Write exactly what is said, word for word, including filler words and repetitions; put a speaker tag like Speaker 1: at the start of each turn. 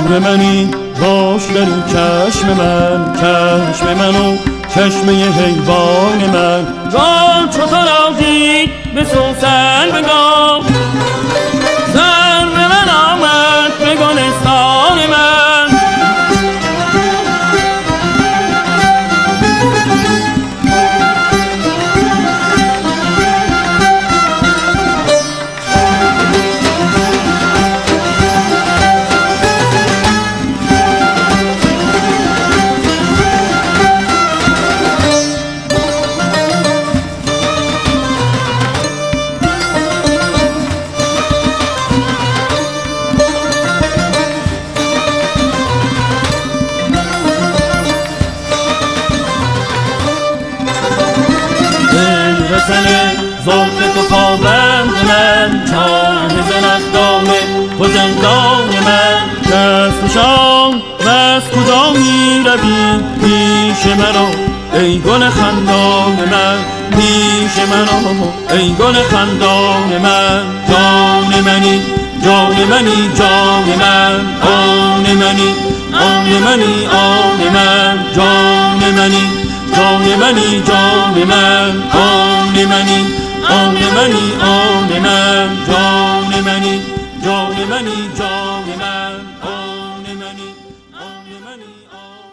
Speaker 1: یار منی باش در این چشم من، چشم منو چشمه حیوان من. جان چو تو را دید به سوسن بگاه، سر به من آمد به گلستان من. وطن زلف تو پابند من، چاه زنخدان و زندان من. دست نشان و از کجا می روی پیش مرا ای گل خندان من، پیش مرا ای گل خندان من. جان منی جان منی جان من، آن منی آن منی آن من. جان منی جان منی جان من، آن منی آن منی آن من. جان منی جان منی جان من، آن منی آن منی آن